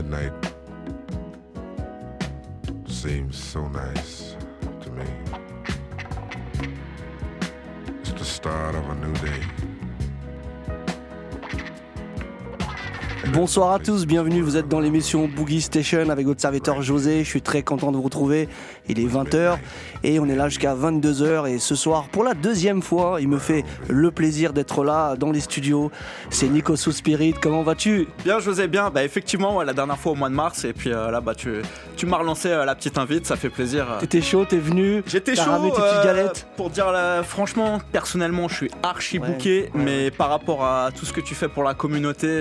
midnight seems so nice to me. It's the start of a new day. Bonsoir à tous, bienvenue, vous êtes dans l'émission Boogie Station avec votre serviteur José, je suis très content de vous retrouver, il est 20h et on est là jusqu'à 22h et ce soir pour la deuxième fois, il me fait le plaisir d'être là dans les studios, c'est Nico Sous Spirit, comment vas-tu ? Bien José, bien, effectivement la dernière fois au mois de mars et puis là tu m'as relancé la petite invite, ça fait plaisir. T'étais chaud, t'es venu, j'étais t'as chaud, ramené tes petites galettes. Pour dire franchement, personnellement je suis archi booké, mais par rapport à tout ce que tu fais pour la communauté,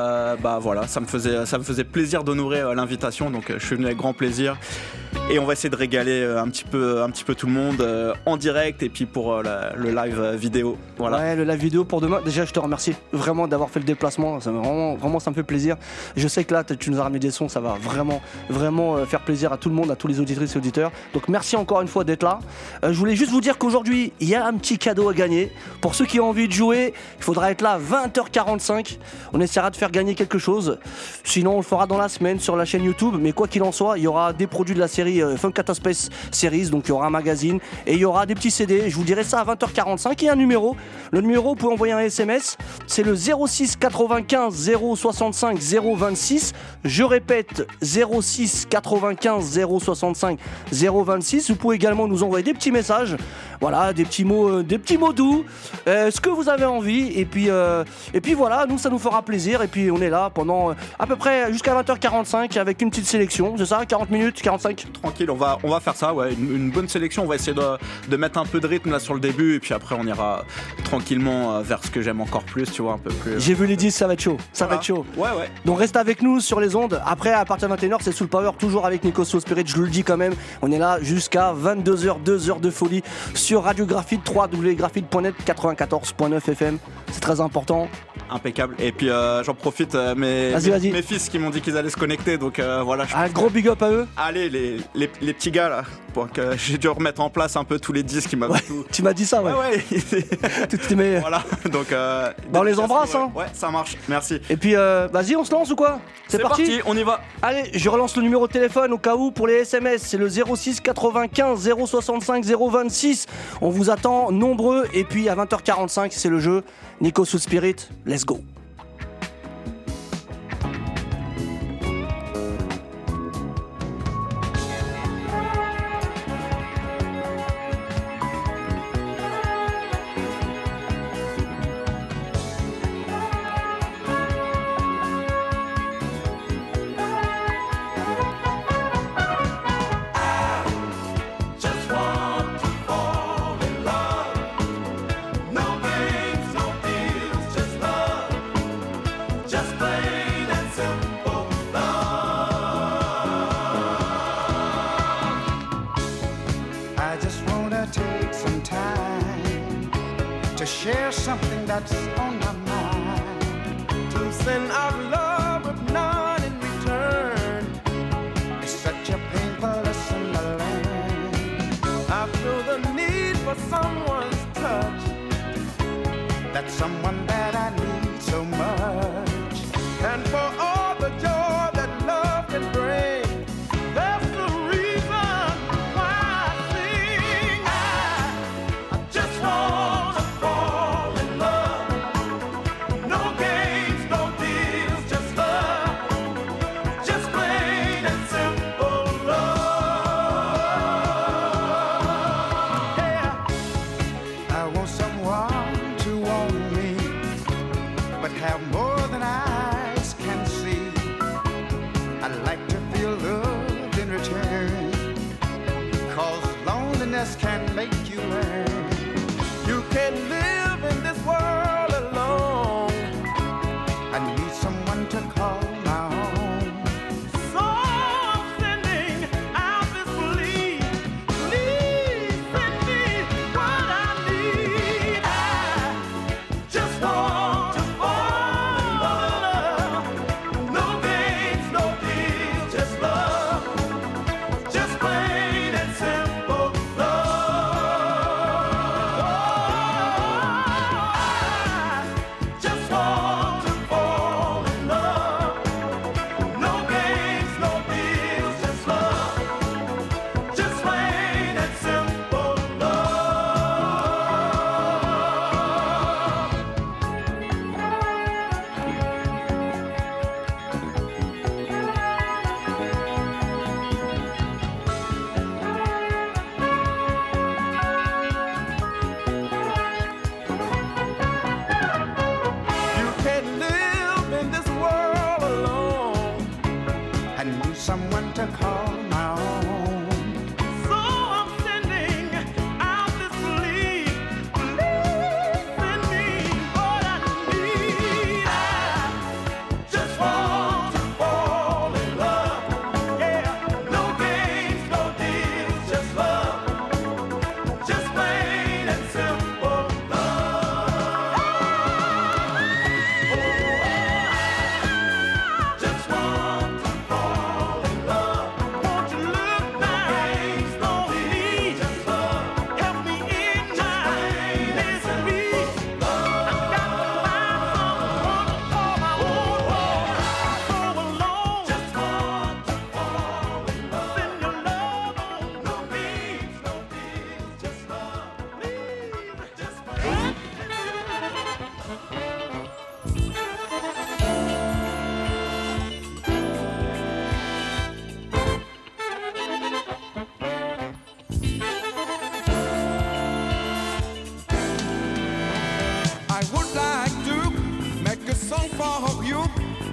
voilà, ça me faisait plaisir d'honorer l'invitation, donc je suis venu avec grand plaisir et on va essayer de régaler un petit peu tout le monde en direct et puis pour le live vidéo. Voilà. Ouais, le live vidéo pour demain. Déjà, je te remercie vraiment d'avoir fait le déplacement. Ça vraiment, ça me fait plaisir. Je sais que là, tu nous as ramené des sons. Ça va vraiment faire plaisir à tout le monde, à tous les auditrices et auditeurs. Donc, merci encore une fois d'être là. Je voulais juste vous dire qu'aujourd'hui, il y a un petit cadeau à gagner. Pour ceux qui ont envie de jouer, il faudra être là 20h45. On essaiera de faire gagner quelque chose. Sinon, on le fera dans la semaine sur la chaîne YouTube. Mais quoi qu'il en soit, il y aura des produits de la série Funkata Space Series. Donc, il y aura un magazine et il y aura des petits CD. Je vous dirai ça à 20h45 et un numéro. Le numéro, vous pouvez envoyer un SMS, c'est le 06 95 065 026. Je répète, 06 95 065 026. Vous pouvez également nous envoyer des petits messages, voilà, des petits mots doux, ce que vous avez envie. Et puis voilà, nous ça nous fera plaisir. Et puis on est là pendant à peu près jusqu'à 20h45 avec une petite sélection, c'est ça, 40 minutes, 45. Tranquille, on va faire ça, ouais, une bonne sélection. On va essayer de mettre un peu de rythme là sur le début et puis après on ira tranquillement vers ce que j'aime encore plus, tu vois, un peu plus. J'ai vu les 10, ça va être chaud, va être chaud. Ouais. Donc reste avec nous sur les ondes. Après, à partir de 21h, c'est Soul Power, toujours avec Nico Soul Spirit, je le dis quand même. On est là jusqu'à 22h, 2 heures de folie sur Radio Graphite, www.graphite.net, 94.9 FM. C'est très important. Impeccable. Et puis j'en profite, mes fils qui m'ont dit qu'ils allaient se connecter, donc voilà. Un gros big up à eux. Allez, les petits gars là, pour que j'ai dû remettre en place un peu tous les disques qui m'avaient tout. Tu m'as dit ça, ouais. Toutes tes Voilà, donc. On les embrasse, hein. Ouais, ça marche, merci. Et puis, vas-y, on se lance ou quoi ? C'est parti, on y va. Allez, je relance le numéro de téléphone au cas où pour les SMS. C'est le 06 95 065 026. On vous attend nombreux. Et puis à 20h45, c'est le jeu. Nico Sous Spirit, let's go. Share something that's on my mind. To send out love with none in return is such a painful lesson to learn. I feel the need for someone's touch. That's someone that I need so much. And for all the joy that love can bring, that's the reason why I sing. I just want can make you learn. You can't live in this world alone. I need someone to call my own. So I'm sending out this plea. Please send me what I need. I just want to fall in love. No games, no deals, just love. Just plain and simple. Just want to fall in love.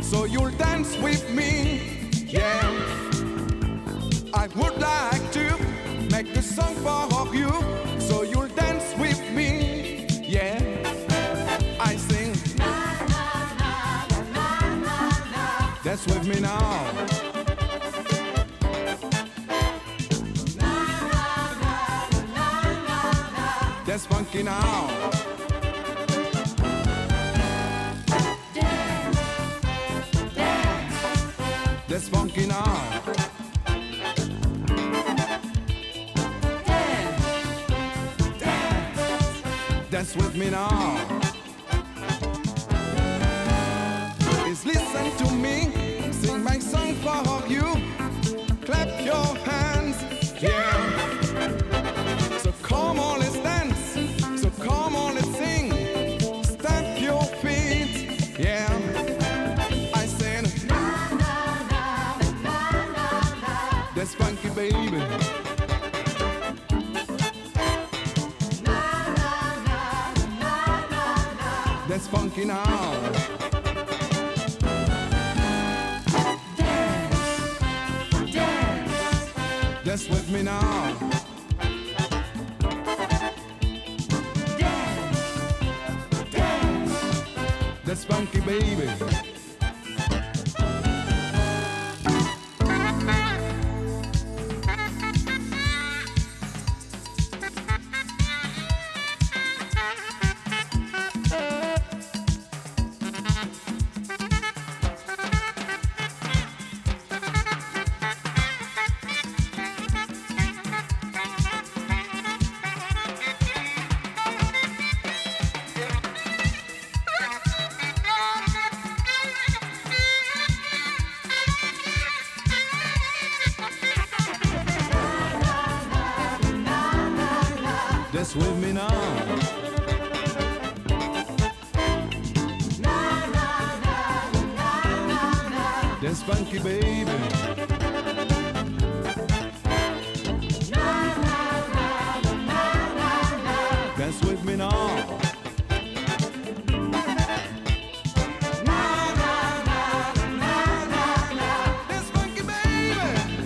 so you'll dance with me. Yeah, I would like to make a song for you, so you'll dance with me. Yeah, I sing. Dance with me now. That's funky now. Dance, dance. That's funky now. Dance, dance. Dance with me now. Please listen to me, sing my song for you. Clap your hands, yeah. So come on, let's dance. So come on, let's sing. Stamp your feet, yeah. I said, that's funky, baby. That's funky now. Dance with me now. Dance, dance. That's funky, baby. Dance with me now. Dance funky, baby. Dance with me now. Dance funky, baby.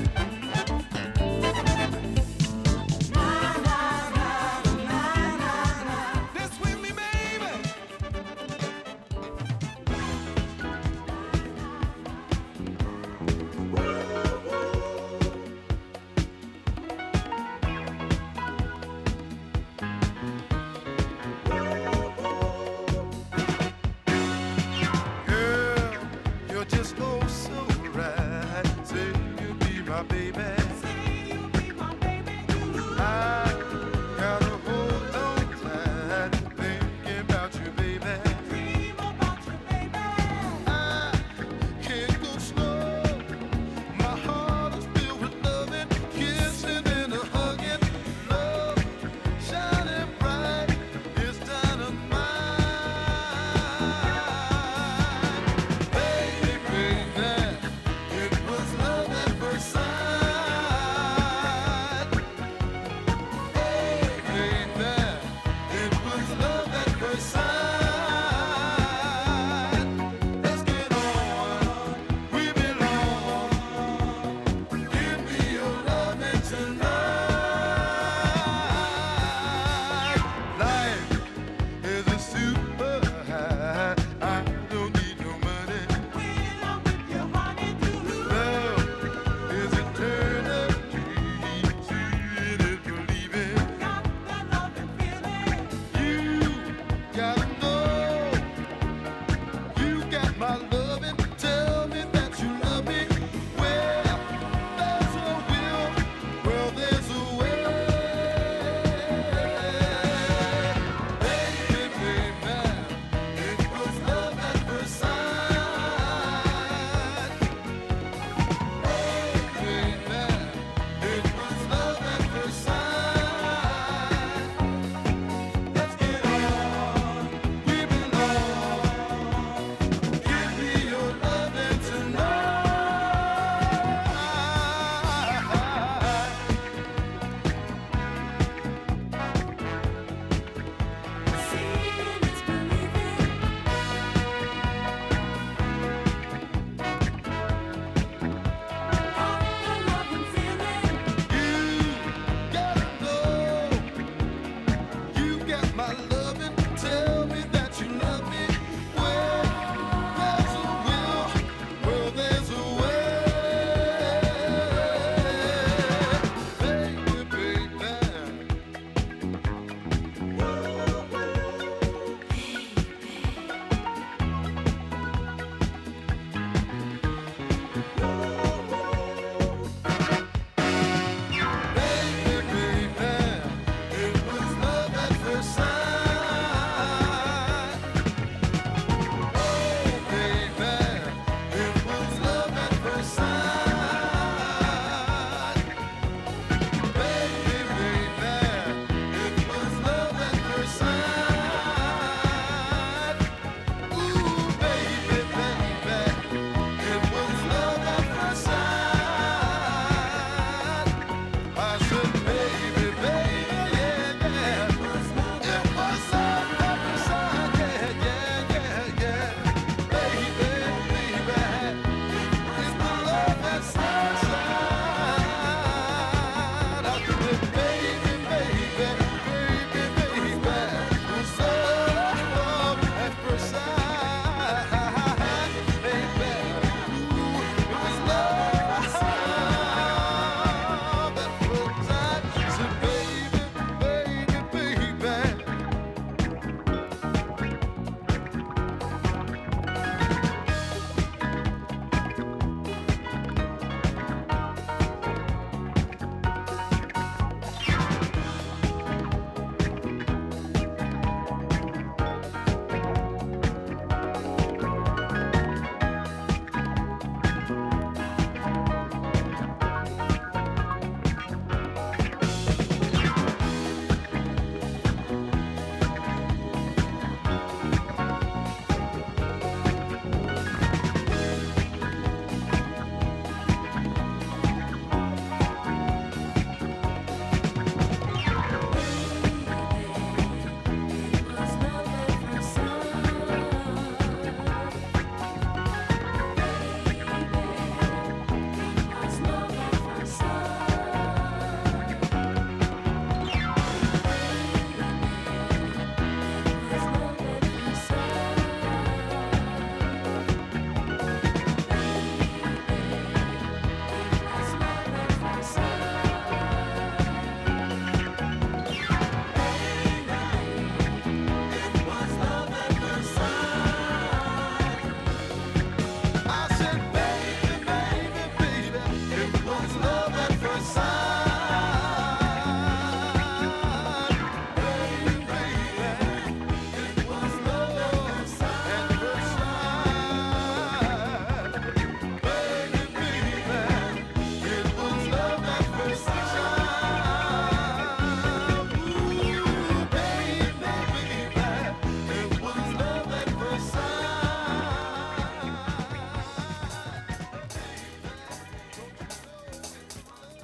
Dance with me, baby. Girl, you're just oh so right. Say you'll be my baby. I gotta hold on tight, thinking about you, baby. I can't go slow. My heart is filled with loving, kissing and a hugging. Love shining bright is dynamite. Baby, baby, it was love at first sight.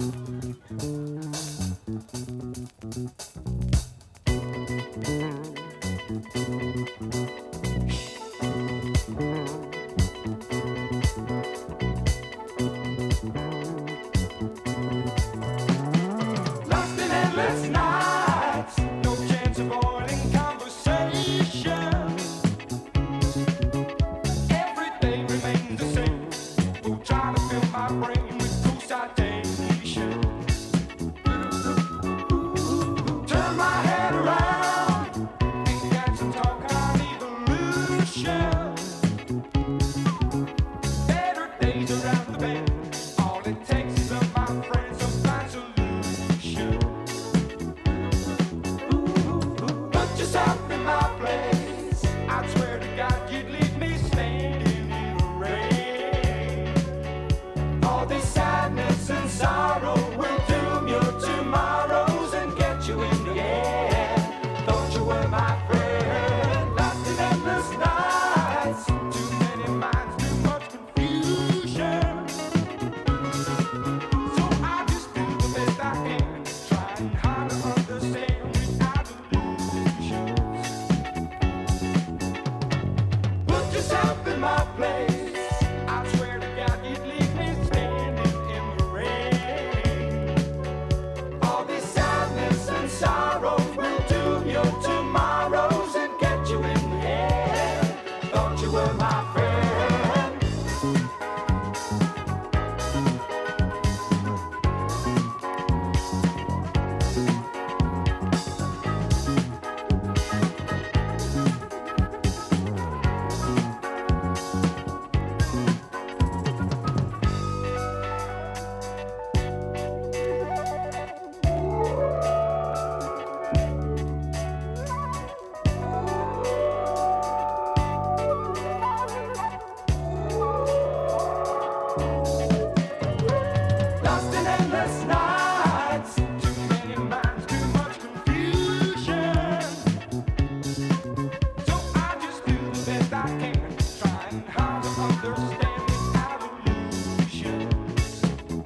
Lost in endless nights, no chance of avoiding conversation. Everything remains the same. Who try to fill my brain with cool citation? Turn my head around and got some talk on evolution. Better days around the bend. All it takes is of my friends to find solution. Put yourself in my place. I swear to God you'd leave me standing in the rain. All this sadness and sorrow will doom your tomorrows and get you in the air. Thought you were my friend. Lost in endless nights. Too many minds, too much confusion. So I just do the best I can, trying hard to understand without illusions. Put yourself in my place. I swear to God you'd leave me standing in the rain. All this sadness and sorrow will doom your tomorrows and get you in the air. Thought you were my friend. Lost in endless nights, too many minds, too much confusion. So I just do the best I can, trying hard to understand without illusions.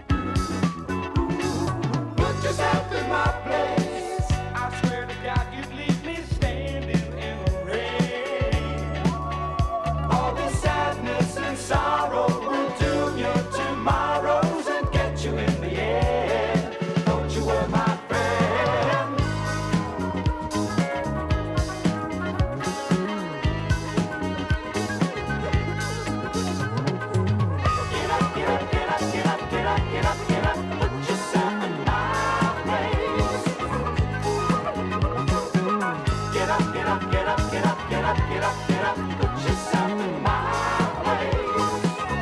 Put yourself in my place. I swear to God you'd leave me standing in the rain. All this sadness and sorrow will doom your tomorrows and get you in the air. Thought you were my friend. Get up, get up, get up, get up, get up, get up, get up. Put yourself in my place. Get up, get up, get up, get up, get up, get up, get up. Put yourself in my place.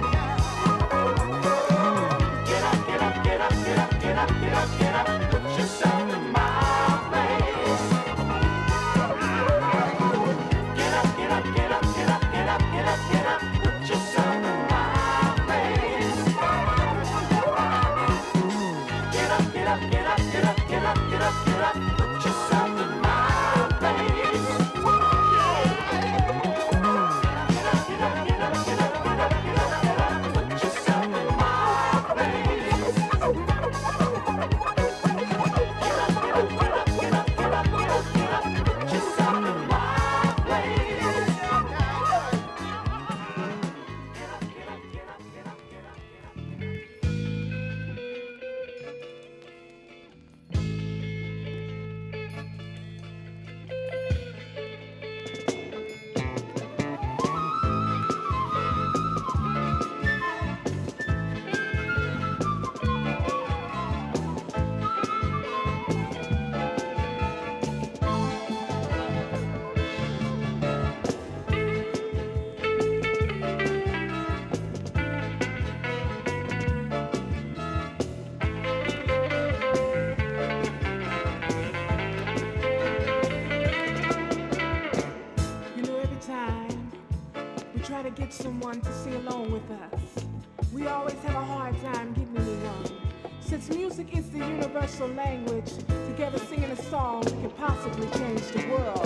Get up, get up, get up, get up, get up, get up, get up. Put yourself in my place. Get up, get up, get up, get up, get up, get up, get up. Put yourself in my place. Get up, get up, get up, get up, get up, get up, get up. Put yourself in my place. Get up, get up, get up, get up, get up, get up, get up. Put yourself in my place. Get up, get up, get up, get up, get up, get up, get up, get up. Put yourself in my place. Get up, get up, get up, get up, get up. to get someone to sing along with us. We always have a hard time getting anyone. Since music is the universal language, together singing a song, we can possibly change the world.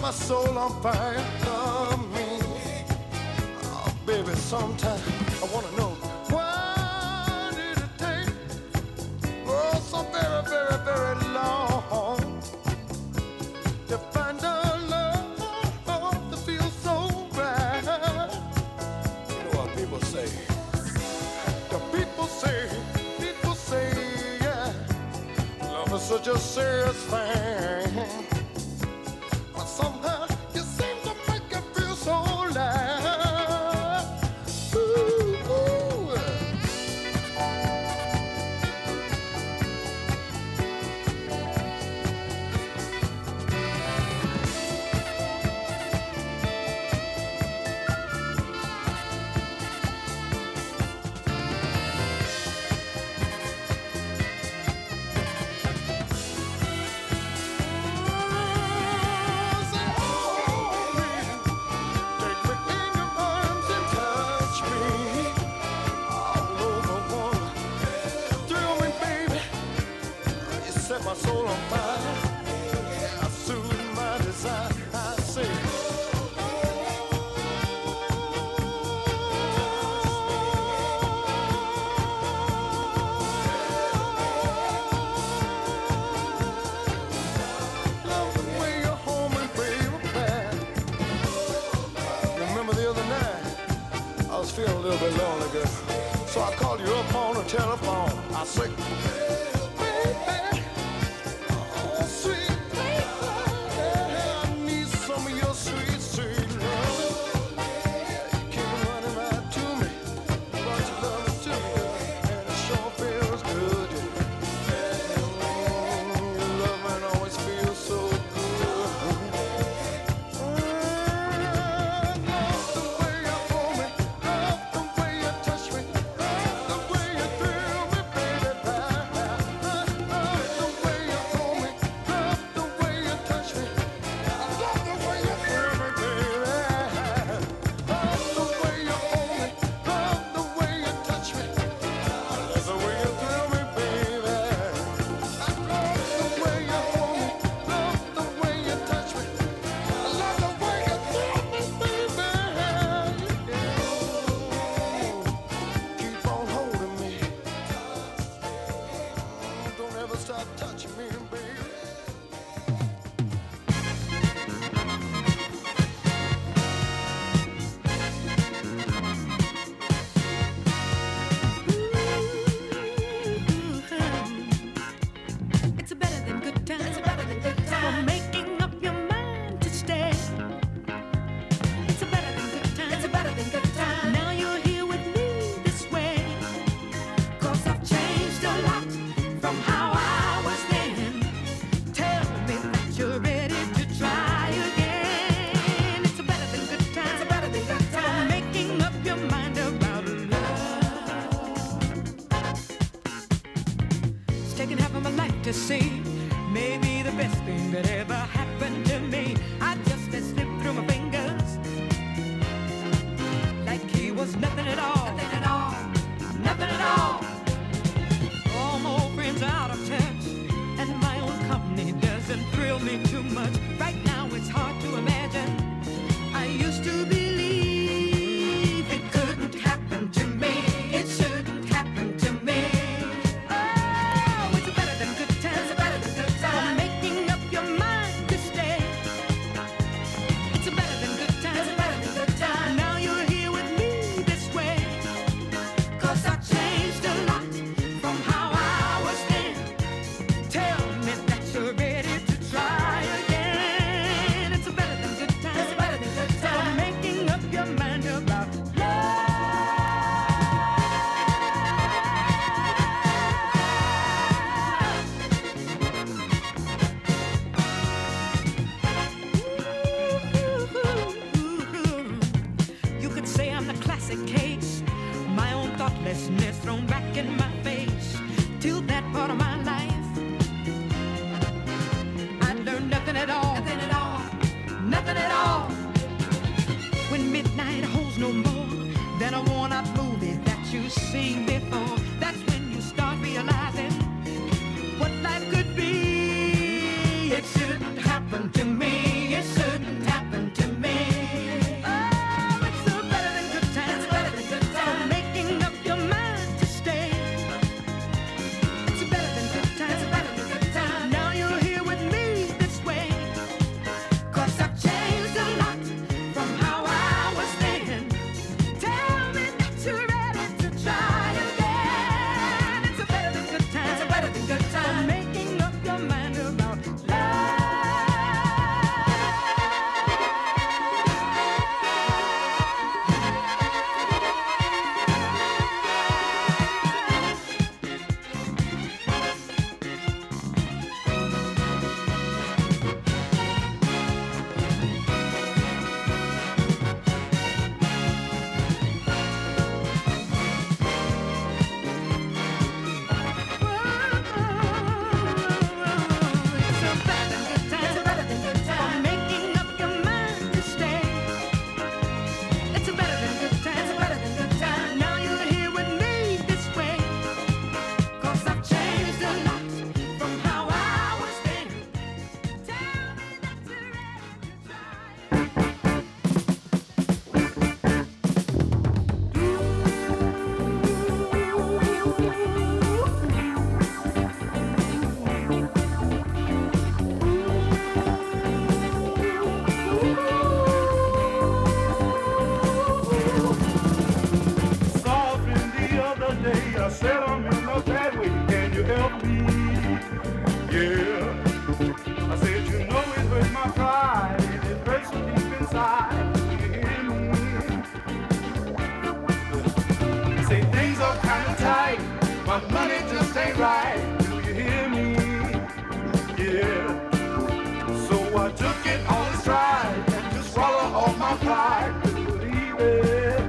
my soul on fire. Love me. Oh, baby, sometimes I wanna know why did it take so very, very, very long to find a love that feels so right. You know what people say? The people say, yeah, love is such a serious thing. But somehow you seem to make it feel so light. Ooh, ooh. My soul on fire, yeah, soothe my desire. I say, love the way you hold me, baby, back. Remember the other night, I was feeling a little bit lonely, girl. So I called you up on the telephone. I say, stop touching me, baby. It's better than good times. It's better than good times. For making up your mind to stay. It's better than good times. It's better than good times. Now you're here with me this way. 'Cause I've changed a lot from how I was then. Tell me that you're ready to try again. It's better than good times. It's better than good times. For making up your mind about love. It's taken half of my life to see. Maybe the best thing that ever happened to me. I just let slip through my fingers. Like he was nothing at all. Nothing at all. Nothing at all. All my old friends are out of touch. And my own company doesn't thrill me too much. Right now it's hard to imagine. I used to believe it couldn't happen to me. It shouldn't happen to me. Oh, it's better than good times. It's better than good times. For making up your mind to stay. It's better than good times. It's better than good times. Now you're here with me this way. 'Cause I changed a lot from how I was then. Tell me that you're ready to try again. It's better than good times. It's better than good times. For making up your mind about love. You could say I'm the classic case. My own thoughtlessness thrown back in my face. Till that part of my life, I learned nothing at all. Nothing at all. Nothing at all. When midnight holds no more than a worn-out movie that you've seen before, that's when you start realizing what life could be. It shouldn't happen to me. It shouldn't I said I'm in a bad way. Can you help me? Yeah. I said, you know it hurts my pride. It hurts so deep inside. You hear me? I say things are kind of tight. My money just ain't right. Do you hear me? Yeah. So I took it on stride and to swallow all my pride. Believe it.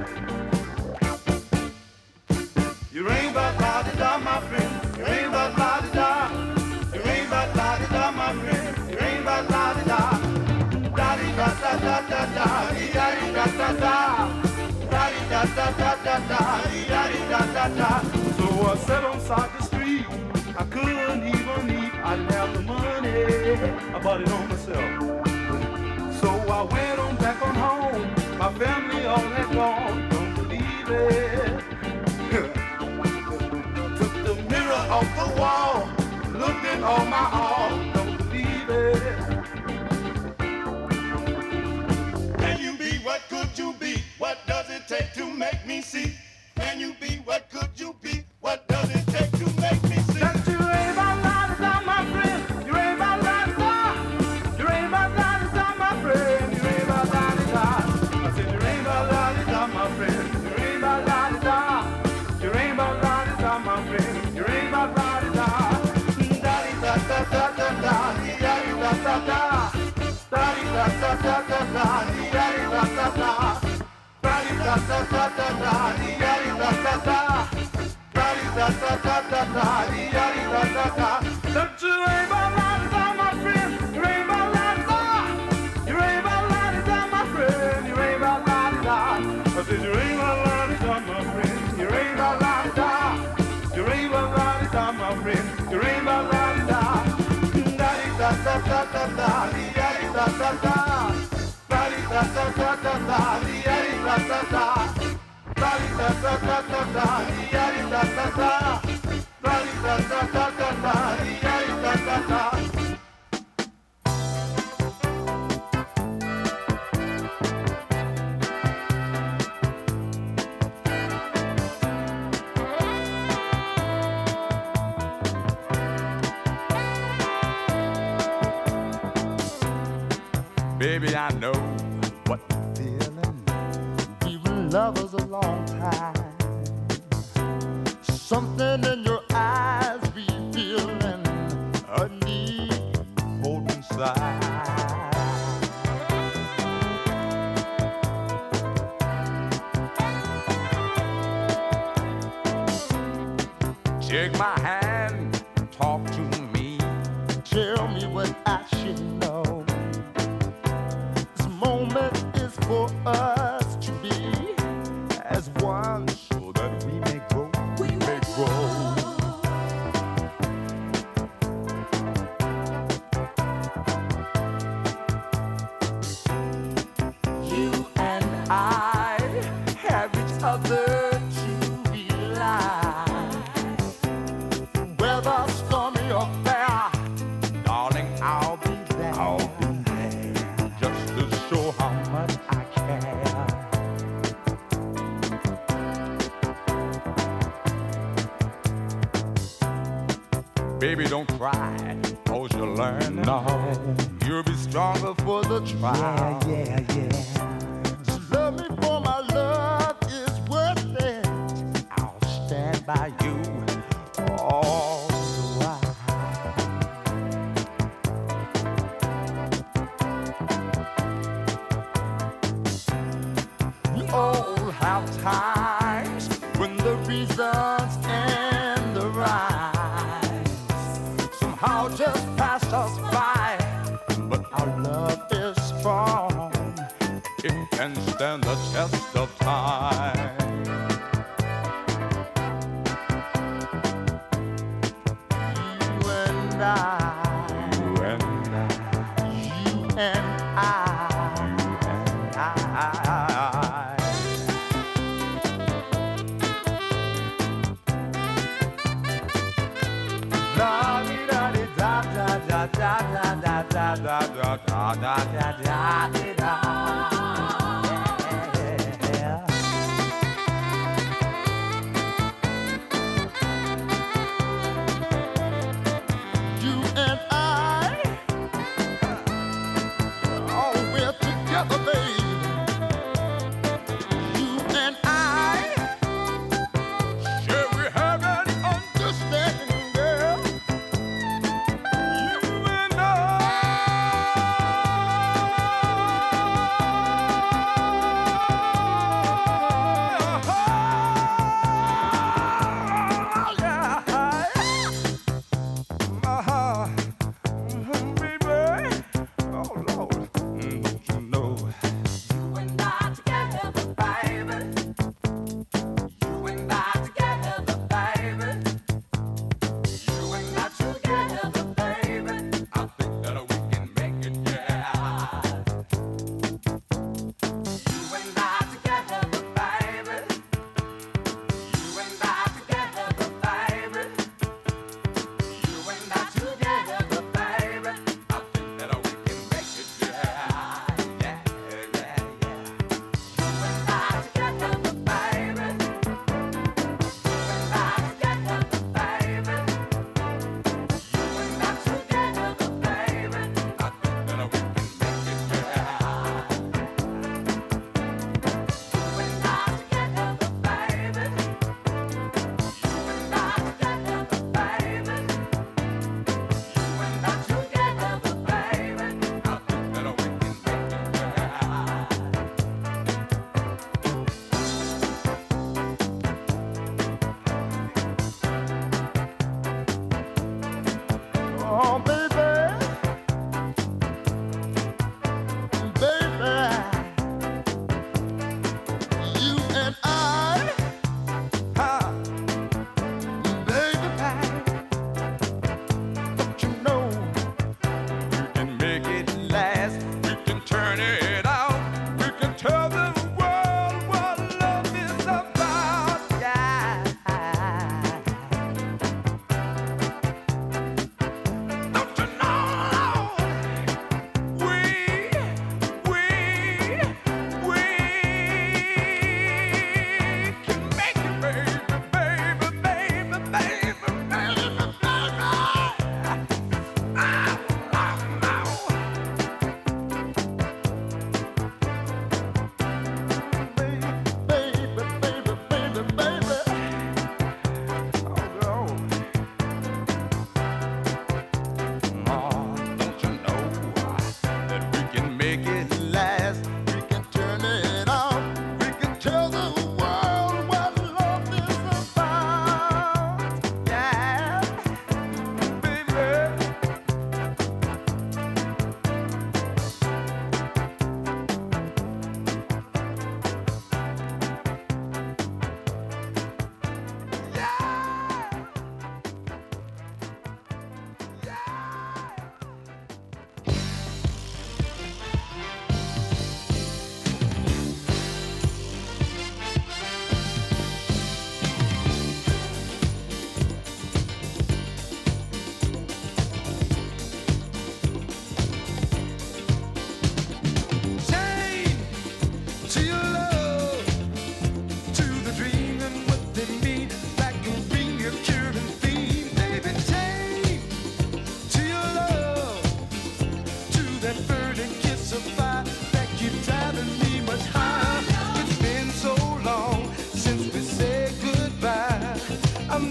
You ain't but la-di-da, my friend. You ain't but la-di-da. You ain't but la-di-da, my friend. You ain't but la-di-da. Da-di-da-da-da-da-da. Dee-da-di-da-da-da. Da-di-da-da-da-da-da. Dee-da-di-da-da-da. So I sat on side the street. I couldn't even eat. I didn't have the money. I bought it on myself. So I went on back on home. My family all had gone. Don't believe it. Took the mirror off the wall. Looked at all my all. Don't believe it. Can you be? What could you be? What does it take to make me see? Can you be? What could you be? What does it take to make me see? That you ain't my la-di-da, my friend. You ain't my la-di-da. You ain't my la-di-da, my friend. You ain't my la-di-da. I said you ain't my la-di-da, my friend. You ain't my la-di-da. You ain't my la-di-da, my friend. You ain't my la-di-da. Da-di-da-da-da-da-da. Dee-da-di-da-da-da. Da-di-da-da-da-da-da. Dee-da-di-da-da-da. Da-di-da-da-da-da-da. Dee-da-di-da-da-da. Da-di-da-da-da-da-da. Dee-da-di-da-da-da. That you ain't my la-di-da, my friend. You ain't my la-di-da. You ain't my la-di-da, my friend. You ain't my la-di-da. I said you ain't my la-di-da, my friend. You ain't my la-di-da. You ain't my la-di-da, my friend. You ain't my la-di-da. Da-di-da-da-da-da-da. Dee-da-di-da-da-da. Da-di-da-da-da-da-da. Dee-da-di-da-da-da. Da-di-da-da-da-da-da. Dee-da-di-da-da-da. Da-di-da-da-da-da-da. Dee-da-di-da-da-da. Baby, I know what you're feeling. We've been lovers a long time. Something in your eyes revealing a need hold inside. Take my hand, talk to me, tell me what I should know. This moment is for us to be as one, so that we may grow, we may grow. You and I have each other to rely. Whether stormy or fair, darling, I'll be there. I'll be there just to show how much I care. Baby, don't cry, cause you'll learn. No, you'll be stronger for the trial. Yeah, yeah, yeah. Just love me for my love is worth it. I'll stand by you all the while. We all have times when the reasons and the rhymes somehow just pass us by. But our love is strong, it can stand the test of time. You and I, you and I, you and I, you and I. La di da di da da da da da da da da da da da da da.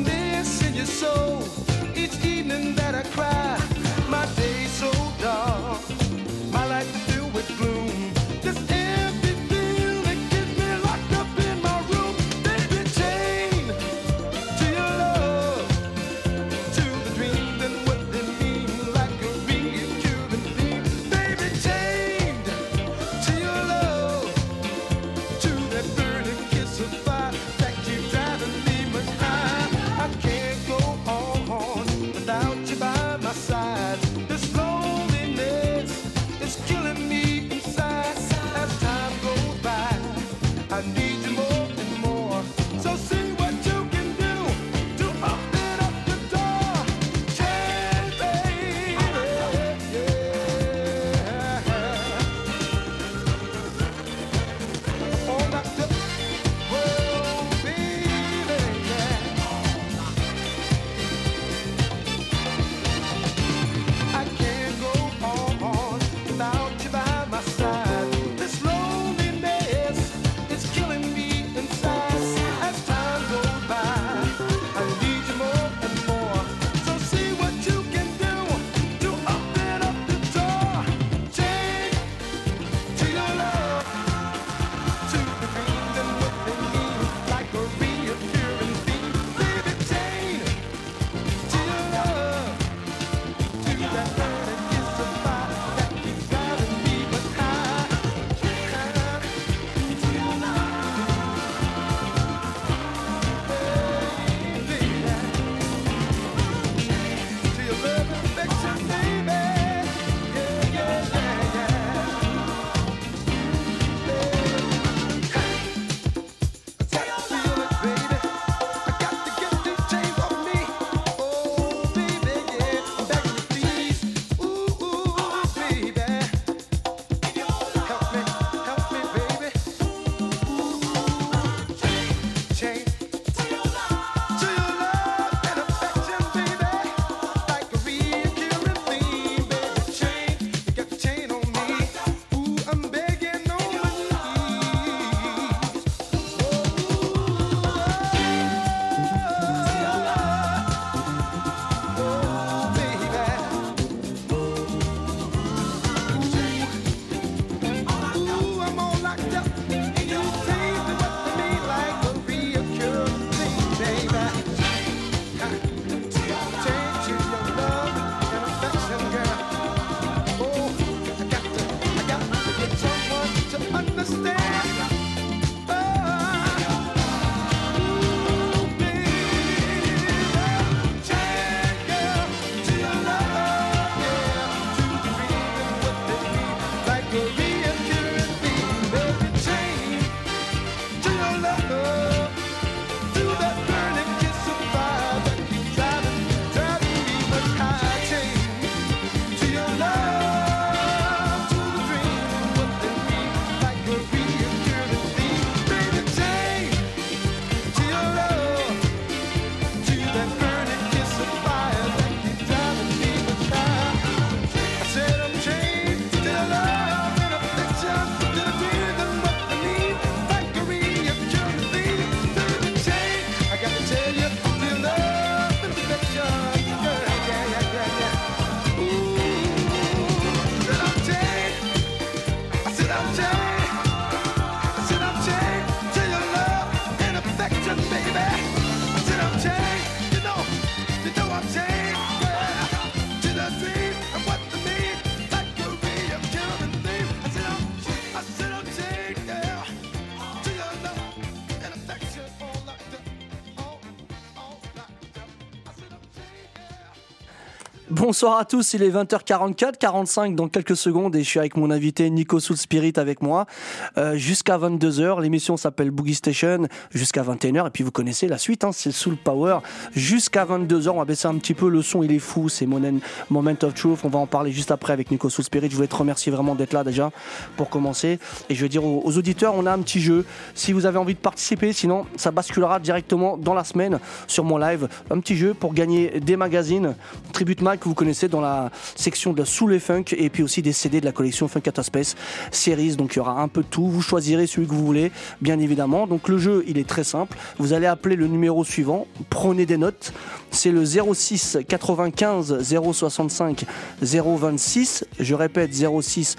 this in your soul. Each evening that I cry, my day's so dark. My life is filled with gloom. This empty feeling keeps me locked up in my room. Baby, chained to your love, to the dreams and what they mean, like a recurring theme. Baby, chained to your love, to that burning kiss of fire that keeps driving me much higher. I can't go on without you by my side. This loneliness is killing me inside. As time goes by, I need you more and more. So see what you can do to open up the door. Change, baby, yeah. Oh, doctor, well, baby, yeah. I can't go on without you by my side. This loneliness is killing me inside. As time goes by, I need you more and more. So see what you can do to open up the door. Change to your love, to the dreams and what they mean, like a reoccurring theme. Baby, change to your love, to that burning kiss of fire that keeps driving me but high. To your love, baby, to your love and affection, baby. Yeah, yeah, yeah, yeah. I got to feel it, baby. I got to get these chains off me. Oh, baby, yeah. I'm begging you, please. Ooh, baby. Help me, baby. Chain to your love and affection, baby. Like a recurring theme, baby. Chain, you got the chain on me. Ooh, I'm begging on my knees. Ooh, I'm all locked up. You taste what to me like a reoccurring thing, baby. Change to your love and affection, girl. Oh, I got to get someone to understand. Oh, ooh, baby, change, girl, to your love, yeah, to the dreams and what they mean, like a reoccurring theme. Baby, change to your love, to that burning kiss of fire that keeps driving me much higher. Change to your love, to the dreams and what they mean, like a reoccurring theme. Baby, change to your love, to that burning kiss of fire that keeps driving me much higher. I said I'm chained to your love and affection, to the dreams and what they mean, like a reoccurring theme. Baby, change, I got to tell you, to your love and affection, girl, yeah. Ooh, said I'm chained. I said I'm chained. I said I'm chained to your love and affection, baby. I said I'm chained. You know I'm chained, yeah, to the dream and what they mean, like a reoccurring theme. I said I'm chained, yeah, to your love and affection, all locked up, all locked up. I said I'm chained, yeah. Bonsoir à tous, il est 20h44, 45 dans quelques secondes et je suis avec mon invité Nico Soul Spirit avec moi jusqu'à 22h. L'émission s'appelle Boogie Station jusqu'à 21h et puis vous connaissez la suite, hein, c'est Soul Power jusqu'à 22h. On va baisser un petit peu le son, il est fou, c'est Moment of Truth. On va en parler juste après avec Nico Soul Spirit. Je voulais te remercier vraiment d'être là déjà pour commencer et je veux dire aux auditeurs, on a un petit jeu. Si vous avez envie de participer, sinon ça basculera directement dans la semaine sur mon live. Un petit jeu pour gagner des magazines Tribute Mag que vous connaissez dans la section de la soul et funk, et puis aussi des CD de la collection Funk at Space Series. Donc il y aura un peu de tout. Vous choisirez celui que vous voulez, bien évidemment. Donc le jeu, il est très simple. Vous allez appeler le numéro suivant. Prenez des notes. C'est le 06 95 065 026. Je répète, 06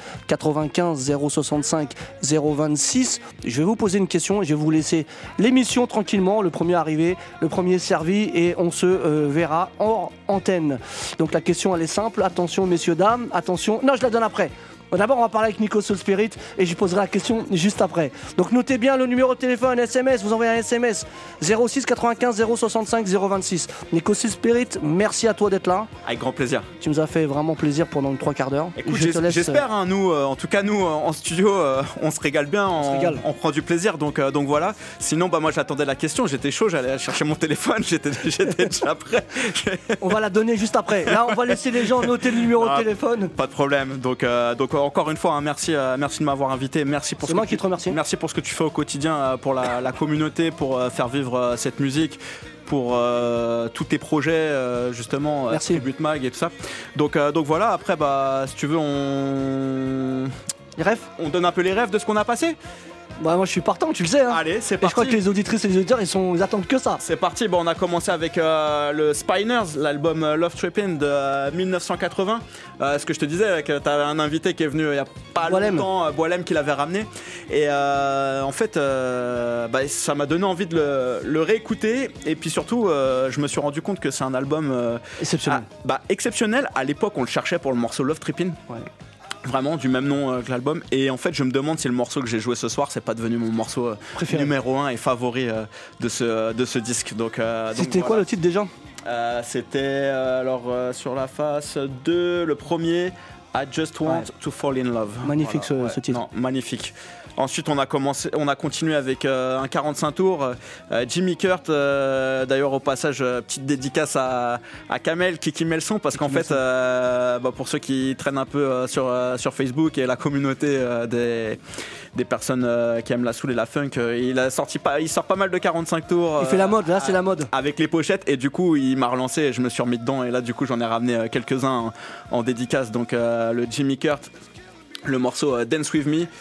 95 065 026. Je vais vous poser une question et je vais vous laisser l'émission tranquillement. Le premier arrivé, le premier servi, et on se verra hors antenne. Donc la question, elle est simple. Attention, messieurs, dames. Attention. Non, je la donne après. D'abord, on va parler avec Nico Soul Spirit et je lui poserai la question juste après. Donc notez bien le numéro de téléphone, SMS, vous envoyez un SMS 06 95 065 026. Nico Soul Spirit, merci à toi d'être là. Avec grand plaisir. Tu nous as fait vraiment plaisir pendant 3/4 d'heure. Écoute, j'espère, hein, nous, en tout cas nous en studio, on se régale bien, on prend du plaisir, donc voilà. Sinon, moi j'attendais la question, j'étais chaud, j'allais chercher mon téléphone, j'étais déjà prêt. On va la donner juste après. Là, on va laisser les gens noter le numéro de téléphone. Pas de problème. Donc encore une fois, hein, merci de m'avoir invité. Merci pour C'est moi qui te remercie. Merci pour ce que tu fais au quotidien pour la communauté, pour faire vivre cette musique, pour tous tes projets justement, Tribute Mag et tout ça. Donc voilà. Après, si tu veux, Les rêves. On donne un peu les rêves de ce qu'on a passé. Moi je suis partant, tu le sais. Hein. Allez, c'est parti. Et je crois que les auditrices et les auditeurs ils attendent que ça. C'est parti. On a commencé avec le Spiners, l'album Love Trippin' de 1980. Ce que je te disais, que t'avais un invité qui est venu il y a pas longtemps, Boilem, qui l'avait ramené. Et en fait, ça m'a donné envie de le réécouter. Et puis surtout, je me suis rendu compte que c'est un album exceptionnel. Exceptionnel. À l'époque, on le cherchait pour le morceau Love Trippin'. Ouais. Vraiment du même nom que l'album, et en fait je me demande si le morceau que j'ai joué ce soir c'est pas devenu mon morceau numéro 1 et favori de ce disque. C'était quoi le titre déjà? C'était sur la face 2, le premier, I Just Want to Fall in Love. Magnifique ce titre. Non, magnifique. Ensuite, on a continué avec un 45 tours, Jimmy Kurt. D'ailleurs, au passage, petite dédicace à Kamel qui met le son, parce qu'en fait, pour ceux qui traînent un peu sur Facebook et la communauté des personnes qui aiment la soul et la funk, il sort pas mal de 45 tours. Il fait la mode, là c'est la mode. Avec les pochettes, et du coup, il m'a relancé et je me suis remis dedans, et là, du coup, j'en ai ramené quelques-uns en dédicace. Donc, le Jimmy Kurt, le morceau Dance With Me.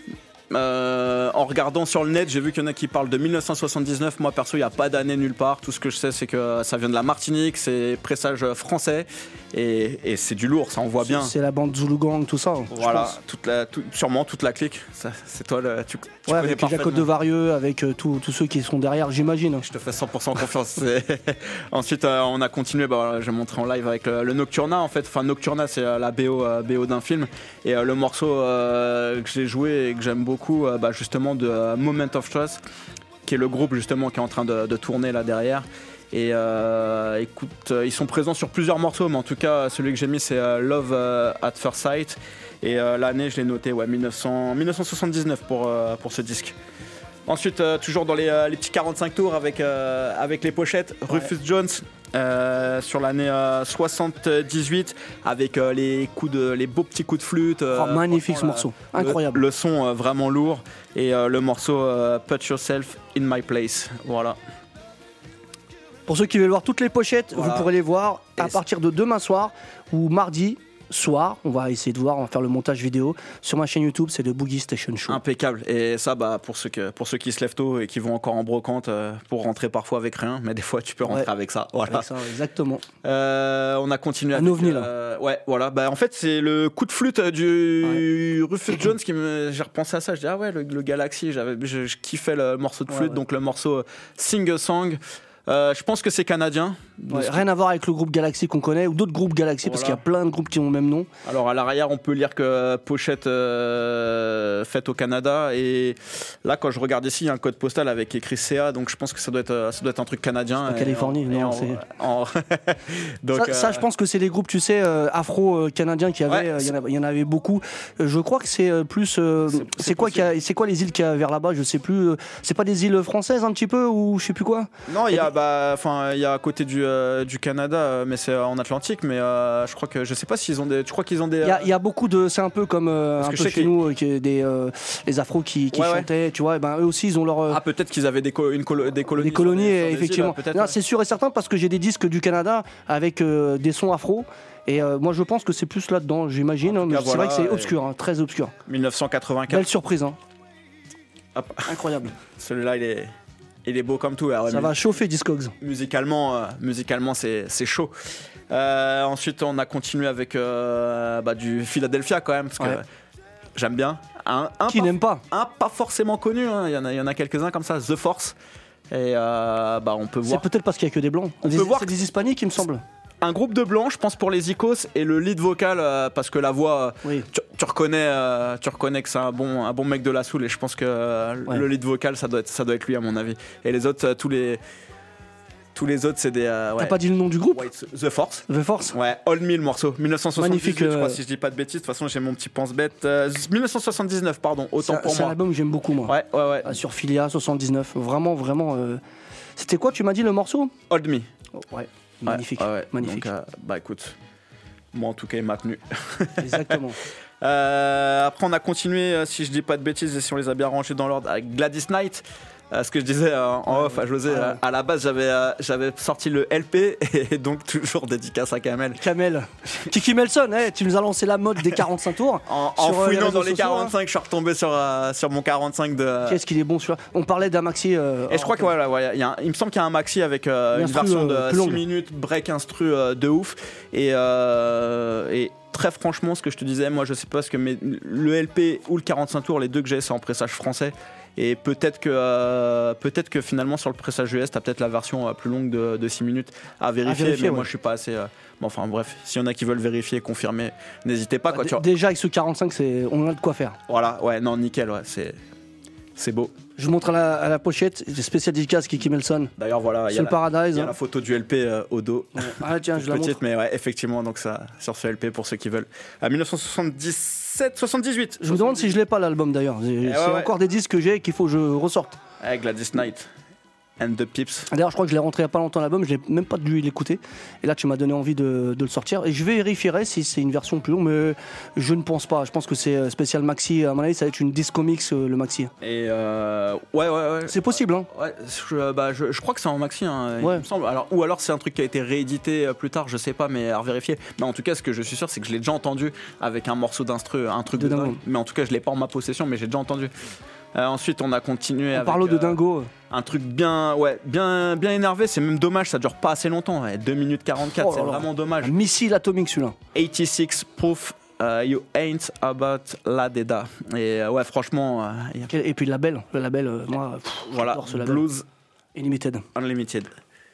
En regardant sur le net, j'ai vu qu'il y en a qui parlent de 1979. Moi perso, il n'y a pas d'année nulle part. Tout ce que je sais, c'est que ça vient de la Martinique, c'est pressage français, et c'est du lourd, ça on voit bien. C'est la bande Zulu Gang, tout ça. Voilà, sûrement toute la clique. C'est toi, tu connais avec la Côte de Varieux, avec tous ceux qui sont derrière, j'imagine. Je te fais 100% confiance. Ensuite, on a continué. Je vais montrer en live avec le Nocturna. En fait, enfin Nocturna, c'est la BO d'un film, et le morceau que j'ai joué et que j'aime beaucoup, justement de Moment of Trust, qui est le groupe justement qui est en train de tourner là derrière. Et écoute, ils sont présents sur plusieurs morceaux, mais en tout cas celui que j'ai mis c'est Love at First Sight, et l'année je l'ai noté 1979 pour ce disque. Ensuite, toujours dans les petits 45 tours avec les pochettes, Rufus Jones sur l'année 78, avec les beaux petits coups de flûte. Magnifique ce morceau, incroyable. Le son vraiment lourd, et le morceau Put Yourself in My Place. Voilà. Pour ceux qui veulent voir toutes les pochettes, vous pourrez les voir à partir de demain soir ou mardi soir. On va essayer de voir, on va faire le montage vidéo sur ma chaîne YouTube, c'est le Boogie Station Show. Impeccable. Et ça, pour ceux qui se lèvent tôt et qui vont encore en brocante, pour rentrer parfois avec rien, mais des fois tu peux rentrer avec ça. Voilà. Avec ça, exactement. On a continué un ovni là. Voilà. En fait, c'est le coup de flûte du Rufus Jones j'ai repensé à ça. Je dis le Galaxy. Je kiffais le morceau de flûte, donc le morceau Sing a Song. Je pense que c'est canadien. Rien à voir avec le groupe Galaxy qu'on connaît, ou d'autres groupes Galaxy, parce qu'il y a plein de groupes qui ont le même nom. Alors à l'arrière, on peut lire que pochette faite au Canada, et là quand je regarde ici, il y a un code postal avec écrit CA, donc je pense que ça doit être un truc canadien. En Californie, non, c'est. Donc, ça, je pense que c'est des groupes, tu sais, afro-canadiens qui avaient, il y en avait beaucoup. Je crois que c'est plus. C'est quoi les îles qu'il y a vers là-bas? Je sais plus. C'est pas des îles françaises un petit peu, ou je sais plus quoi? Non, il y a Enfin, il y a à côté du Canada, mais c'est en Atlantique. Mais je crois que je sais pas s'ils ont des. Tu crois qu'ils ont des. Il y a beaucoup de. C'est un peu comme un que peu je sais chez que- nous, les Afros qui Ouais, ouais. chantaient, tu vois. Et ben eux aussi, ils ont leur. Ah, peut-être qu'ils avaient des colonies. des colonies, sur des îles, effectivement. peut-être, Non, ouais. c'est sûr et certain parce que j'ai des disques du Canada avec des sons afro. Et moi, je pense que c'est plus là-dedans, j'imagine. En Hein, tout mais cas, c'est vrai voilà, que c'est et- obscur, hein, très obscur. 1984. Belle surprise, hein. Hop. Incroyable. Celui-là, il est beau comme tout. Alors, Ça va chauffer Discogs. musicalement, c'est chaud. Ensuite, on a continué avec du Philadelphia quand même, parce que Ouais. j'aime bien. Un Qui n'aime pas? pas forcément connu, hein. Il y en a quelques-uns comme ça, The Force. Et on peut C'est voir peut-être parce qu'il n'y a que des blancs. peut voir C'est que- des hispaniques, il me semble. un groupe de blancs, je pense pour les Icos, et le lead vocal, parce que la voix, Oui. tu reconnais que c'est un bon mec de la soul, et je pense que Ouais. le lead vocal, ça doit être lui à mon avis. Et les autres, tous les autres, c'est des T'as pas dit le nom du groupe? The Force. The Force? Ouais, Old Me le morceau, 1978, Magnifique, je crois, si je dis pas de bêtises. De toute façon, j'ai mon petit pense-bête. 1979, pardon, autant pour C'est un moi. album que j'aime beaucoup, moi. Ouais. Sur Philia 79. Vraiment, vraiment. C'était quoi, tu m'as dit, le morceau? Old Me. Oh, ouais. Magnifique. Ouais. Magnifique. Donc, écoute, moi en tout cas, il m'a tenu. Exactement. Après, on a continué, si je dis pas de bêtises, et si on les a bien rangés dans l'ordre, avec Gladys Knight. Ce que je disais en off à José, Ouais. à la base j'avais sorti le LP et donc toujours dédicace à Kamel. Kamel. Kiki Melson, tu nous as lancé la mode des 45 tours. En Sur, les fouillant réseaux dans les sociaux, 45, je suis retombé sur mon 45 de. Qu'est-ce qu'il est bon celui-là. On parlait d'un maxi. Et je crois que voilà, il me semble qu'il y a un maxi avec une instru, version de plus 6 longue. minutes, break instru de ouf. Et très franchement, ce que je te disais, moi je sais pas ce que le LP ou le 45 tours, les deux que j'ai, c'est en pressage français. Et peut-être que finalement sur le pressage US, t'as peut-être la version plus longue de 6 minutes à vérifier. Mais moi ouais. je suis pas assez. Bon, enfin bref, s'il y en a qui veulent vérifier, confirmer, n'hésitez pas. Quoi, Déjà avec ce 45, on a de quoi faire. Voilà, ouais, non, nickel, ouais, c'est beau. Je vous montre à la pochette, spécial dédicace Kiki Melson. D'ailleurs, voilà, il y a Soul Paradise. la photo du LP au dos. Ah tiens, je la Petite, montre. mais ouais, effectivement, donc ça, sur ce LP pour ceux qui veulent. À 1978. Je me demande si je l'ai pas l'album d'ailleurs. C'est ouais. encore des disques que j'ai qu'il faut que je ressorte. Avec Gladys Knight and the Pips. D'ailleurs, je crois que je l'ai rentré il y a pas longtemps l'album, je n'ai même pas dû l'écouter. Et là, tu m'as donné envie de le sortir. Et je vérifierai si c'est une version plus longue, mais je ne pense pas. Je pense que c'est spécial maxi. À mon avis, ça va être une disco mix, le maxi. Et ouais. C'est possible, hein. Ouais, je crois que c'est en maxi, hein, Ouais. il me semble. Ou alors c'est un truc qui a été réédité plus tard, je sais pas, mais à vérifier. Mais en tout cas, ce que je suis sûr, c'est que je l'ai déjà entendu avec un morceau d'instru, un truc De de dingo. dingue. Mais en tout cas, je l'ai pas en ma possession, mais j'ai déjà entendu. Ensuite, on a continué En avec parlant de dingo. un truc bien énervé. C'est même dommage, ça dure pas assez longtemps. Ouais, 2 minutes 44, Oh c'est là là. vraiment dommage. Un missile atomique celui-là. 86 Proof You Ain't About La Deda. Et ouais, franchement, Et puis le label, moi, voilà, j'adore ce label. Blues Unlimited. Unlimited.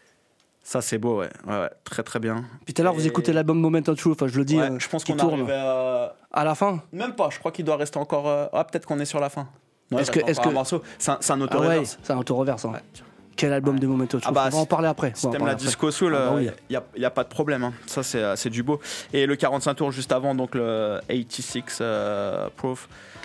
Ça, c'est beau, ouais. Ouais, très très bien. Puis tout à l'heure, vous Et- écoutez l'album Moment of Truth, je le dis, Ouais, je pense qui qu'on tourne arrive à la fin. Même pas, je crois qu'il doit rester encore. Peut-être qu'on est sur la fin. Ouais, Est-ce il que- reste est-ce encore que- un morceau. C'est un Ah ouais, auto-reverse. c'est un auto-reverse. Hein. Quel album de Moment of Truth. Ah bah, on va en parler après. Si On va en t'aimes la parler disco soul, Ah bah oui. y a pas de problème. Hein. Ça, c'est du beau. Et le 45 tours juste avant, donc le 86 Proof.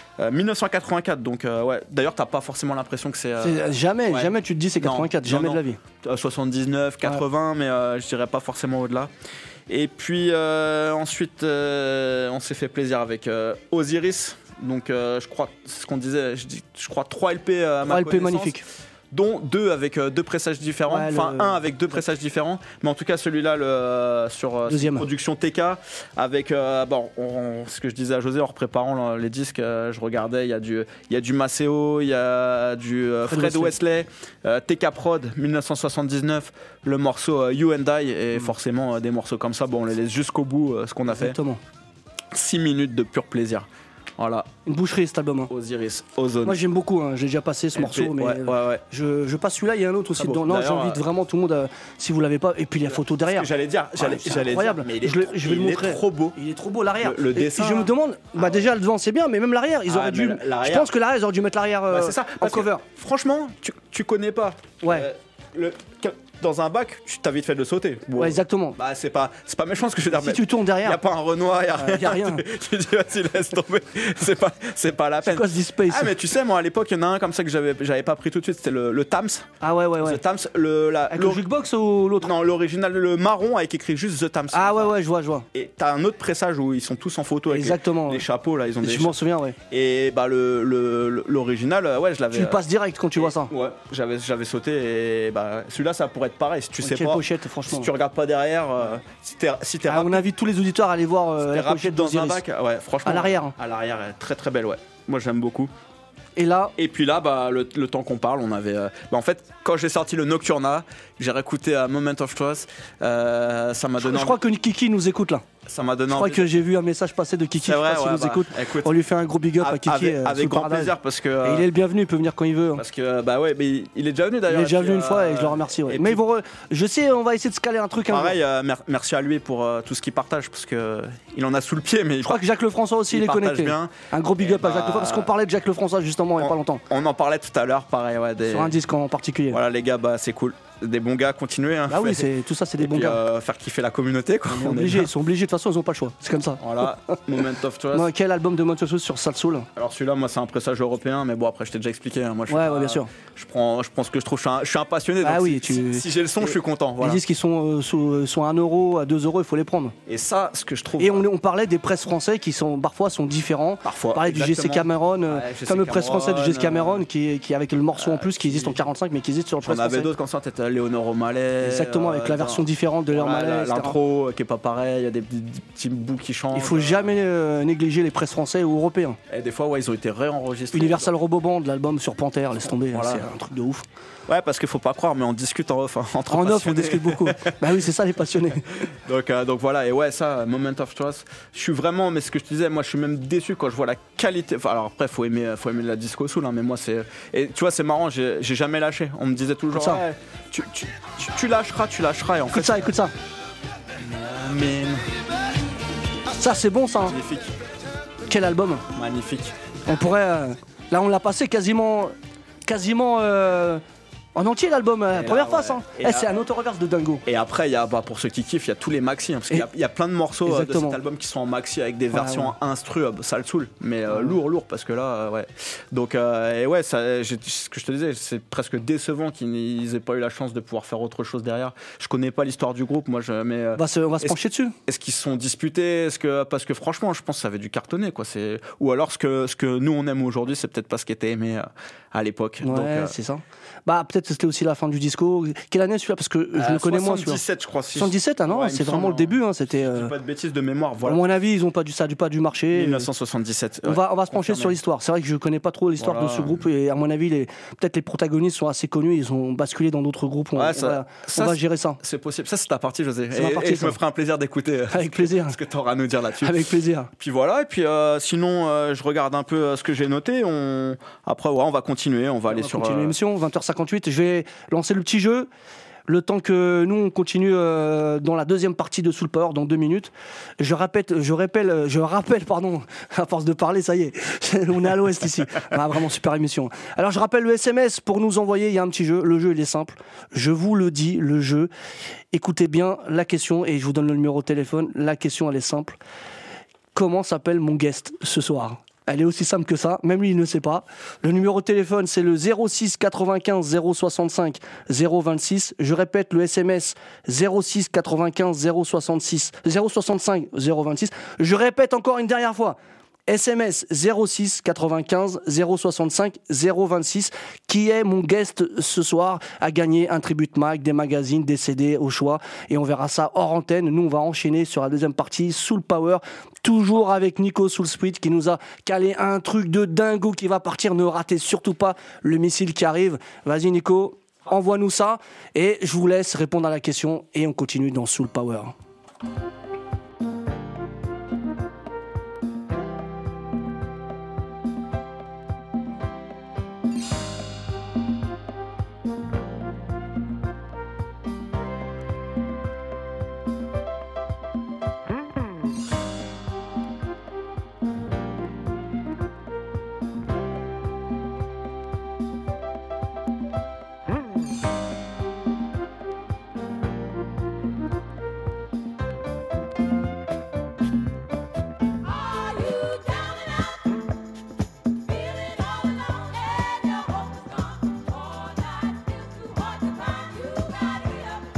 1984, donc ouais. D'ailleurs, t'as pas forcément l'impression que c'est. Jamais ouais. tu te dis c'est 84, Non, jamais non. de la vie. 79, 80, mais je dirais pas forcément au-delà. Et puis ensuite, on s'est fait plaisir avec Osiris. Donc je crois, c'est ce qu'on disait, je crois 3 LP à ma 3 LP connaissance, magnifiques. dont 2 avec 2 pressages différents, Ouais, enfin un avec 2 pressages différents, mais en tout cas celui-là sur Deuxième. production TK avec ce que je disais à José en préparant les disques, je regardais, il y a du Maceo, il y a du Fred Wesley, TK Prod 1979, le morceau You and I, et forcément des morceaux comme ça, bon on les laisse jusqu'au bout, ce qu'on a fait. Exactement. 6 minutes de pur plaisir. Voilà, Une boucherie cet album. Hein. Osiris, Ozone. Moi j'aime beaucoup, hein. J'ai déjà passé ce morceau, mais ouais. je passe celui-là, il y a un autre aussi Ah bon, dedans. Non, d'ailleurs, j'invite vraiment tout le monde, si vous l'avez pas, et puis la photo derrière. J'allais dire, C'est incroyable. dire, mais il est, je vais le montrer. trop beau. Il est trop beau l'arrière. Le Et dessin, je me demande, déjà le devant c'est bien, mais même l'arrière, ils Ah, auraient dû. mais l'arrière- Je pense que l'arrière, ils auraient dû mettre l'arrière C'est ça, en parce que, cover. franchement, tu connais pas. Ouais. Le, dans un bac, tu t'as vite fait de le sauter. Bon, Ouais, exactement. bah c'est pas méchant ce que je veux dire. Si mais tu tournes y a derrière, pas un Renoir, y a y a rien. Tu dis vas-y laisse tomber. C'est pas la peine. quoi ce dispace? Ah mais tu sais moi à l'époque il y en a un comme ça que j'avais pas pris tout de suite, c'était le Tams. Ah ouais, ouais, The ouais. Tams, Avec le jukebox ou l'autre? non, l'original, le marron avec écrit juste The Tams. Ah ouais, ouais, je vois. Et t'as un autre pressage où ils sont tous en photo avec Exactement. les chapeaux là, ils ont des Je m'en souviens, ouais. Et bah l'original, ouais, je l'avais. Tu le passes direct quand tu vois ça. Ouais, j'avais sauté et bah celui-là ça pourrait être pareil si tu sais Quelle pas. pochette, franchement. Si tu regardes pas derrière, si t'es Ah, on invite tous les auditeurs à aller voir t'es la rapide pochette dans un d'Osiris. bac, ouais, franchement. À l'arrière. À l'arrière, très très belle, ouais. Moi j'aime beaucoup. Et là, Et puis là, bah, le temps qu'on parle, on avait. Bah, en fait, quand j'ai sorti le Nocturna, j'ai réécouté à Moment of Trust, ça m'a donné. je crois que Kiki nous écoute là. Ça m'a donné Je crois envie. que j'ai vu un message passer de Kiki. C'est Je sais vrai, pas s'il ouais, nous bah, écoute. écoute. On lui fait un gros big up à Kiki. Avec sous grand Paradise. plaisir parce que. Et il est le bienvenu, il peut venir quand il veut. Parce que bah ouais, mais il est déjà venu Il d'ailleurs. est déjà et puis, venu une fois et je le remercie. Ouais. et Mais puis, bon, je sais, on va essayer de se caler un truc. Un jour. pareil, merci à lui pour tout ce qu'il partage parce que il en a sous le pied, mais Je crois que Jacques Lefrançois aussi, il est partage connecté. bien. Un gros big Et up à bah, Jacques Lefrançois parce qu'on parlait de Jacques Lefrançois justement il y a pas longtemps. On en parlait tout à l'heure, pareil, ouais. Sur un disque en particulier. Voilà les gars, bah c'est cool. Des bons gars, continuez. Hein, Ah oui, tout ça, c'est des et bons puis, gars. faire kiffer la communauté, quoi. On est On est obligés, bien. ils sont obligés, de toute façon, ils ont pas le choix. C'est comme ça. Voilà, Moment of Trust. Moi, quel album de Monster Sauce sur Salsoul? Alors celui-là, moi, c'est un pressage européen, mais bon, après, je t'ai déjà expliqué. Hein. Moi, je suis Ouais, pas- ouais, bien sûr. Je prends ce que je trouve. Je suis un passionné. Ah donc oui, si j'ai le son, je suis content. Voilà. Les disques qui sont à 1 euro, à 2 euros, il faut les prendre. Et ça, ce que je trouve. Et on parlait des presses français qui parfois sont différents. Parfois, On parlait du GC exactement. Cameron, Ouais, GC fameux presse français du GC Cameron, Cameron qui avec le morceau en plus qui existe en 45 mais qui existe sur le J'en presse avais français. d'autres comme ça, peut-être Léonore O'Malley. Exactement, avec la version différente de leur voilà, Malais, etc. l'intro qui est pas pareil, il y a des petits bouts qui changent. Il faut jamais négliger les presses français ou européens. Et des fois, ouais, ils ont été réenregistrés. Universal Roboband, l'album sur Panthère, laisse tomber, Voilà. c'est un truc de ouf. Ouais, parce qu'il faut pas croire, mais on discute en off. Hein, entre En off, on passionnés. discute beaucoup. Bah oui, c'est ça les passionnés. Donc voilà, et ouais, ça, Moment of Trust, je suis vraiment, mais ce que je te disais, moi je suis même déçu quand je vois la qualité. Enfin, alors après, faut aimer la disco soul, hein, mais moi c'est. Et tu vois, c'est marrant, j'ai jamais lâché. On me disait toujours, Ça. ouais, tu lâcheras, et en Écoute fait. ça, écoute ça. Mais. Ça, c'est bon ça. Hein. Magnifique, Quel album. magnifique. On pourrait. Là, on l'a passé quasiment. En entier l'album, là, première ouais. face. Hein. Et Eh, là- c'est un auto-reverse de dingo. Et après, il y a, bah, pour ceux qui kiffent, il y a tous les maxi, hein, parce qu'il y a plein de morceaux de Exactement. cet album qui sont en maxi avec des Ouais, versions ouais. instru, sale soul, mais lourd, parce que là, ouais. Donc, et ouais, ce que je te disais, c'est presque décevant qu'ils aient pas eu la chance de pouvoir faire autre chose derrière. Je connais pas l'histoire du groupe, moi, mais On va se pencher dessus. est-ce qu'ils se sont disputés, parce que franchement, je pense que ça avait dû cartonner, quoi. Ou alors ce que nous on aime aujourd'hui, c'est peut-être pas ce qui était aimé à l'époque. Ouais, Donc, c'est ça. Bah, peut-être que c'était aussi la fin du disco. Quelle année celui-là? Parce que je le connais moins celui-là. 77, je crois. 77, ah non, Ouais, il c'est me vraiment semble, le début. Hein, c'était. Je dis pas de bêtises de mémoire, À voilà. mon avis, ils ont pas dû marcher. 1977. On ouais, va se pencher confirmé. sur l'histoire. C'est vrai que je connais pas trop l'histoire Voilà. de ce groupe et à mon avis, peut-être les protagonistes sont assez connus. Ils ont basculé dans d'autres groupes. On Ouais, va gérer ça. C'est possible. Ça, c'est ta partie, José. C'est ma partie, et je me ça. ferai un plaisir d'écouter Avec plaisir. ce que tu auras à nous dire là-dessus. Avec plaisir. Puis voilà. Et puis sinon, je regarde un peu ce que j'ai noté. Après, ouais, on va continuer. On va aller On va sur. continuer l'émission, 20h58. Je vais lancer le petit jeu. Le temps que nous, on continue dans la deuxième partie de Soul Power dans 2 minutes. Je rappelle, pardon, à force de parler, ça y est, on est à l'ouest ici. Ah, vraiment super émission. Alors, je rappelle le SMS pour nous envoyer, il y a un petit jeu. Le jeu, il est simple. Je vous le dis, le jeu. Écoutez bien la question et je vous donne le numéro de téléphone. La question, elle est simple. Comment s'appelle mon guest ce soir ? Elle est aussi simple que ça, même lui il ne sait pas. Le numéro de téléphone c'est le 06 95 065 026. Je répète le SMS 06 95 066 065 026. Je répète encore une dernière fois. SMS 06 95 065 026. Qui est mon guest ce soir à gagner un tribute mag, des magazines, des CD au choix. Et on verra ça hors antenne. Nous, on va enchaîner sur la deuxième partie, Soul Power. Toujours avec Nico Soul Spirit qui nous a calé un truc de dingo qui va partir. Ne ratez surtout pas le missile qui arrive. Vas-y Nico, envoie-nous ça. Et je vous laisse répondre à la question. Et on continue dans Soul Power.